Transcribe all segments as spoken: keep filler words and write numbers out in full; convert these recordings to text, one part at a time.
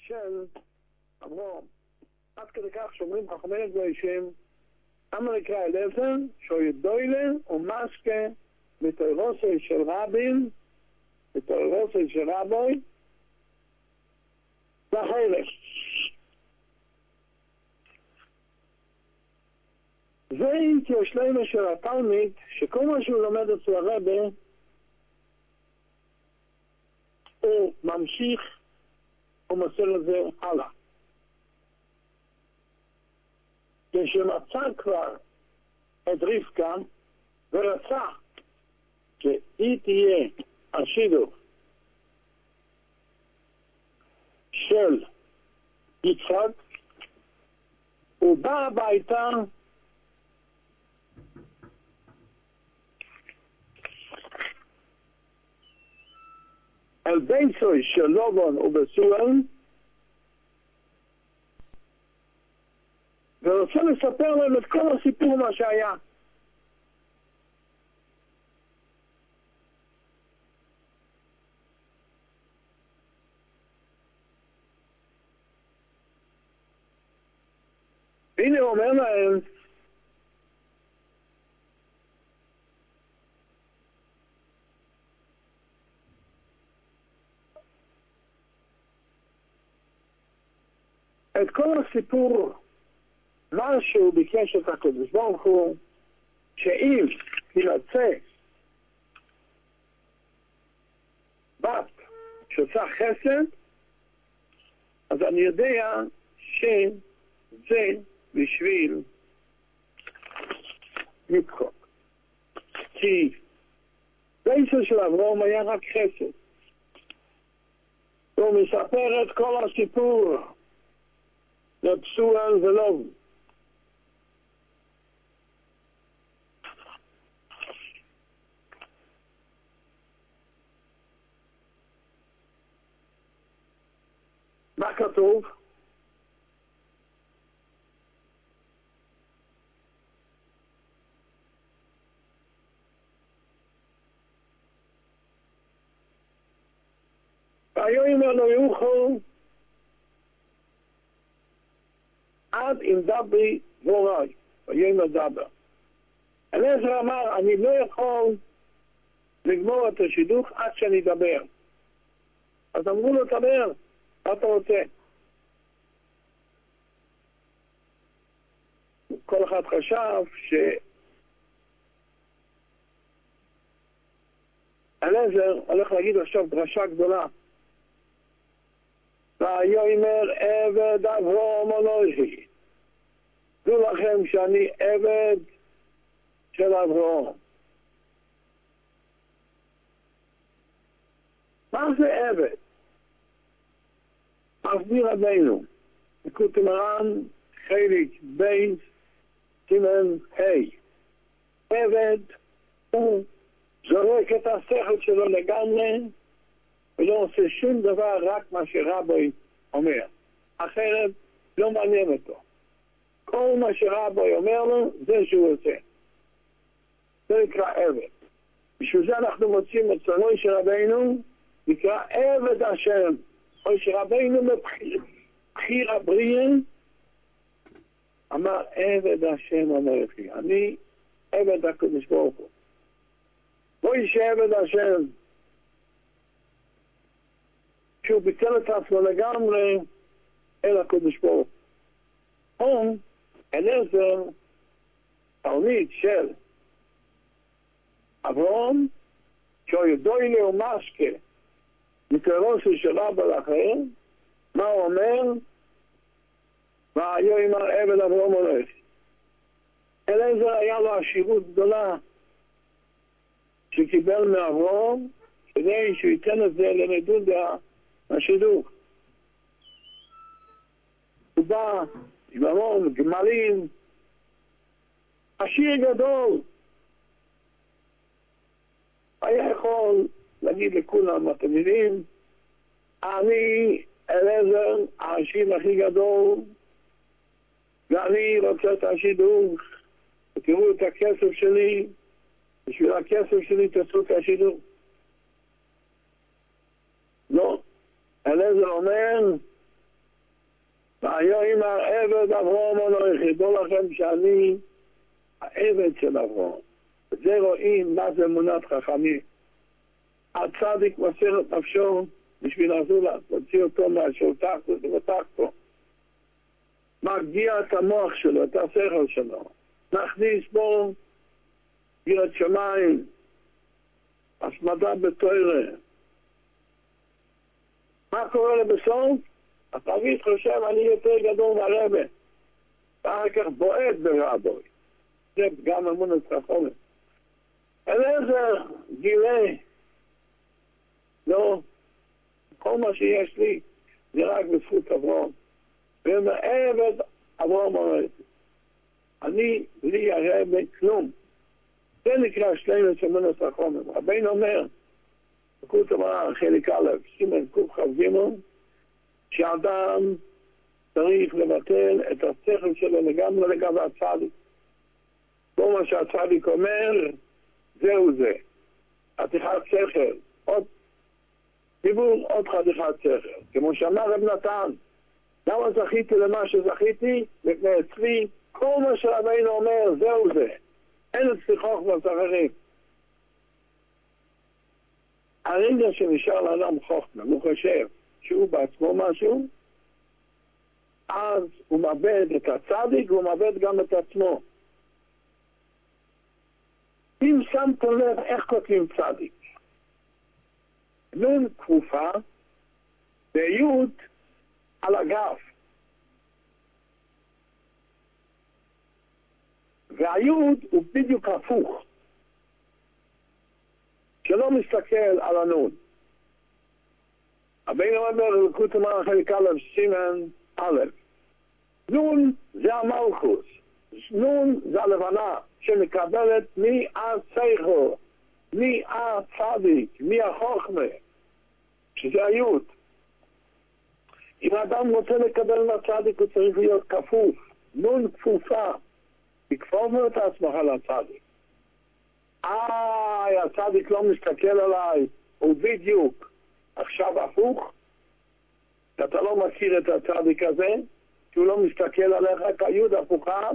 של אברהם. עד כדי כך שאומרים חכמי הקדושים, למה נקרא אליעזר? שהוא ידוילה ומסקה בתוירוסי של רבים, בתוירוסי של רבוי, לחלק. זה התיישלמה של התלמיד, שכל מה שהוא לומד אצל הרבי, הוא ממשיך ומסר את זה הלאה. כשמצא כבר את רבקה ורצה שהיא תהיה השידוך של יצחק, הוא בא הביתה אל ביתו של לובן ובתואל, ורוצה לספר להם את כל הסיפור מה שהיה. והנה הוא אומר להם, את כל הסיפור, מה שהוא ביקש את הקדוש ברוך הוא, שאם תימצא בת שעושה חסד, אז אני יודע שזה בשביל יצחק. כי ביתו של אברהם היה רק חסד. הוא מספר את כל הסיפור לפסואל ולוב. מה כתוב? והיום לא יוכל עד אם דברי דבורי, ויום לדבר. אליעזר אמר, אני לא יכול לגמור את השידוך עד שאני אדבר. אז אמרו לו, תדבר, מה אתה רוצה? כל אחד חשב ש... אליעזר הולך להגיד עכשיו דרשה גדולה. ויאמר עבד אברהם אנוכי. דעו לכם שאני עבד של אברהם. מה זה עבד? מסביר רבינו, לקוטי מרן, חלק בייס, סימן ה'. עבד הוא זורק את השכל שלו לגמרי, ולא עושה שום דבר, רק מה שרבי אומר. אחרת לא מעניין אותו. כל מה שרבי אומר לו, זה שהוא עושה. זה נקרא עבד. בשביל זה אנחנו מוצאים את סלוי של רבינו, נקרא עבד השם. או שרבינו מבחיר הבריאים, אמר עבד השם המלכי. אני עבד הקדוש ברוך הוא. בוא אישה עבד השם. שהוא ביטל את עצמו לגמרי אל הקדוש ברוך הוא. אליעזר, תלמיד של אברהם, שהוא ידוילה ומשקה מתוירוסי של אבא לאחר, מה הוא אומר? ויאמר עבד אברהם אנוכי. אליעזר היה לו עשירות גדולה שקיבל מאברהם, כדי שהוא ייתן את זה לנדודה השידוך. הוא בא עם המון גמלים, עשיר גדול. היה יכול להגיד לכולם, אתם יודעים, אני אליעזר, העשיר הכי גדול, ואני רוצה את השידוך, ותראו את הכסף שלי, בשביל הכסף שלי תעשו את השידוך. לא. אליעזר אומר, והיום העבד אברהם אנוכי, דעו לכם שאני העבד של אברהם. וזה רואים מה זה אמונת חכמים. הצדיק מסר את נפשו בשביל הזולת, להוציא אותו מהשולטח ובטחתו. מרגיע את המוח שלו, את השכל שלו. נכניס בו יראת שמיים, השמדה בתורה. מה קורה לבסוף? התלמיד חושב, אני יותר גדול מהרבה. ואחר כך בועט ברבוי. זה גם אמונת חכמים. אליעזר גילה, לא, כל מה שיש לי זה רק בזכות אברהם. ומעבד אברהם אומר, אני, לי הרבה כלום. זה נקרא שלמה של אמונת חכמים. רבינו אומר, בקות אמרה, חלק א', סימן קוף ח"ג, שאדם צריך לבטל את השכל שלו לגמרי לגבי הצדיק. כל מה שהצדיק אומר, זהו זה. חתיכת שכל, עוד דיבור, עוד חתיכת שכל. כמו שאמר רב נתן, למה זכיתי למה שזכיתי? לפני אצלי, כל מה שרבינו אומר, זהו זה. אין אצלי חוכמה אחרים. הרגע שנשאר לאדם חוכמה, הוא חושב שהוא בעצמו משהו, אז הוא מאבד את הצדיק והוא מאבד גם את עצמו. אם שמת לב איך כותבים צדיק, נון כפופה ויוד על הגב, והיוד הוא בדיוק הפוך, שלא מסתכל על הנון. הבן אומר לקות אמר חלק א' סימן א', נון זה המלכוס, נון זה הלבנה שמקבלת מי השכל, מי הצדיק, מי החוכמה, שזה היוד. אם האדם רוצה לקבל מהצדיק הוא צריך להיות כפוף, נון כפופה, תכפוף את עצמך לצדיק. איי, הצדיק לא מסתכל עליי, הוא בדיוק עכשיו הפוך, אתה לא מכיר את הצדיק הזה, כי הוא לא מסתכל עליך כיוד הפוכה,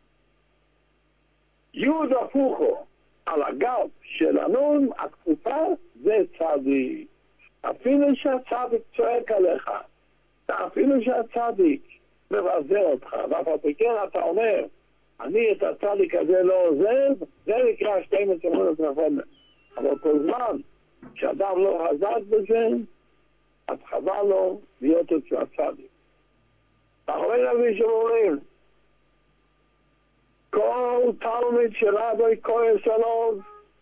יוד הפוכו על הגב של הנון, הכפופה זה צדיק. אפילו שהצדיק צועק עליך, אפילו שהצדיק מבזר אותך, ואף כן אתה אומר, אני את הצדיק הזה לא עוזב, זה נקרא שתי מצוות רחומות. אבל כל זמן שאדם לא חזק בזה, אז חבל לו להיות אצל הצדיק. אחרי נביא שאומרים, כל תלמיד של רבי כועס עליו,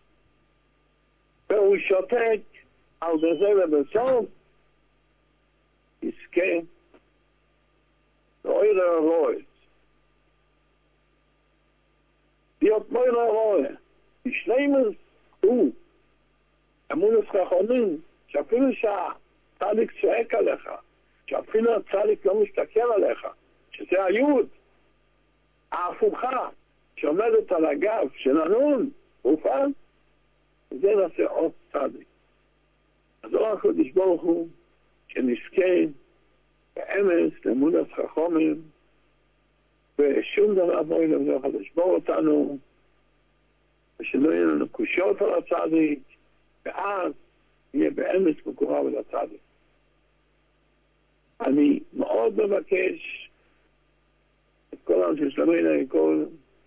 והוא שותק על זה ובסוף, יזכה לאוי לרועץ. להיות מוי לרועץ. בשלימוס הוא אמונות חכמים, שאפילו שהצדיק צועק עליך, שאפילו הצדיק לא מסתכל עליך, שזה היוד, ההפוכה שעומדת על הגב של הנון, הופעה, וזה נעשה עוד צדיק. אז לא רק הקדוש ברוך הוא, שנזכה באמץ לאמונת חכמים, ושום דבר בואי לא יכול לשבור אותנו, ושלא יהיו לנו קושיות על הצדיק, ואז יהיה באמץ מקורב על הצדיק. אני מאוד מבקש את כל האנשים שלנו, כל...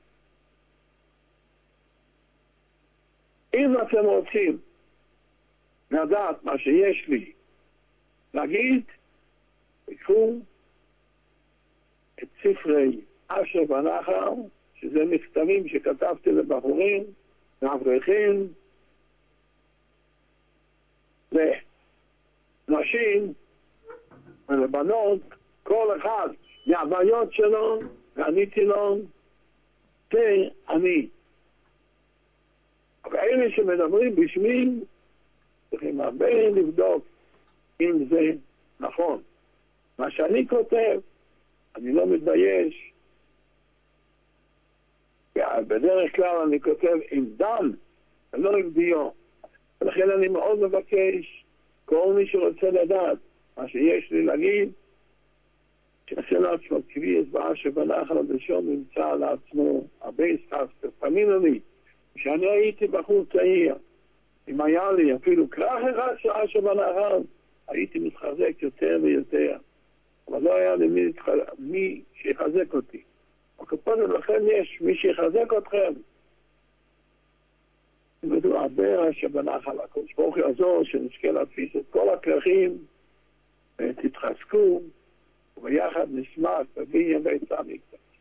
אם אתם רוצים לדעת מה שיש לי להגיד, תקחו את ספרי אשר ונחר, שזה מכתבים שכתבתי לבחורים, לאברכים, לנשים ולבנות, כל אחד מהבעיות שלו, ועניתי לו, זה אני. אבל אלה שמדברים בשמי, צריכים הרבה לבדוק אם זה נכון. מה שאני כותב, אני לא מתבייש. בדרך כלל אני כותב עם דם, ולא עם דיו. ולכן אני מאוד מבקש, כל מי שרוצה לדעת מה שיש לי להגיד, שעשה לעצמו כבי הסבעה שבנחל הדשום נמצא לעצמו הרבה סטסטר. תאמינו לי, כשאני הייתי בחור צעיר, אם היה לי אפילו כרך אחד של אשר בנחל, הייתי מתחזק יותר ויותר. אבל לא היה לי מי, מי שיחזק אותי. וכפודם לכם יש מי שיחזק אתכם. תלמדו הרבה אשר בנחל, הקדוש ברוך הוא יעזור שנזכה להפיס את כל הכרכים, תתחזקו, וביחד נשמח בבניין בית המקדש.